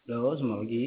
Halo, selamat pagi.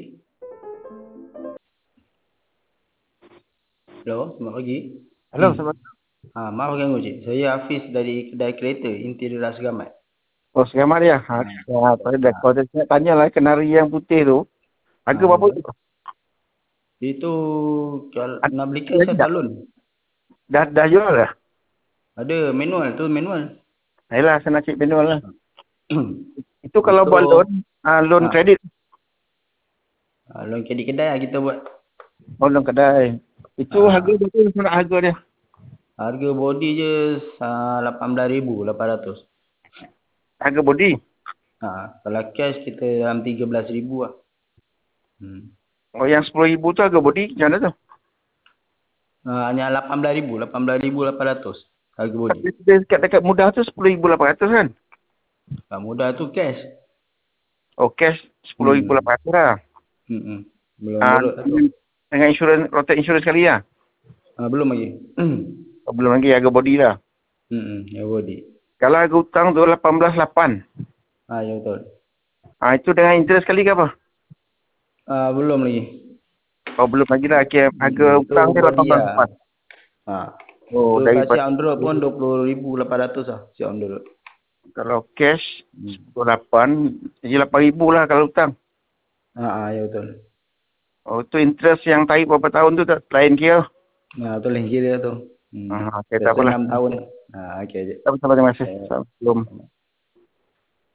Halo, selamat pagi. Halo, selamat. Maaf ganggu, Cik. Saya Hafiz dari kedai kereta Interior Asgamat. Oh, selamat ya. Tadi dah kau dah tanya lah kenari yang putih tu. Harga berapa Betul. tu? Itu kalau Ada nak beli cash lagi atau tak? loan? Dah jual dah? Ada manual tu, manual. Ayolah, saya nak cek manual lah. Itu kalau buat Untuk loan ha, kredit. loan kredit kedai lah kita buat. Oh, loan kedai. Itu harga Ha, berapa nak harga dia? harga body je 18,800. Harga body. Kalau cash kita dalam 13,000 lah. Hmm. Oh, yang 10,000 tu harga body. Macam mana tu? Hanya 18,000, 18,800 harga body. Dekat mudah tu 10,800 kan? Mudah tu cash. Oh, cash Hmm. 10,800 lah. Belum Ah, berut lah tu. dengan insurans, rotek insurans sekali lah. Belum lagi. Oh, belum lagi harga body lah. Ya body. Kalau harga hutang tu 18,800. Ya betul. Itu dengan interest sekali ke apa? Belum lagi. Oh, belum lagi lah. Okay, harga Itu hutang dia body 18,800. lah. Oh, Itu kalau daripada siap on the road pun 20,800 lah. Siap on the road. kalau cash Hmm. 18, jadi 8,000 lah kalau hutang. Ya betul. Oh, tu interest yang tarik berapa tahun tu tak lain kira. Betul yang kira tu. Okay, tak Biasa apalah. 6 tahun. Okey je. Sama-sama, terima kasih. Eh, Assalamualaikum.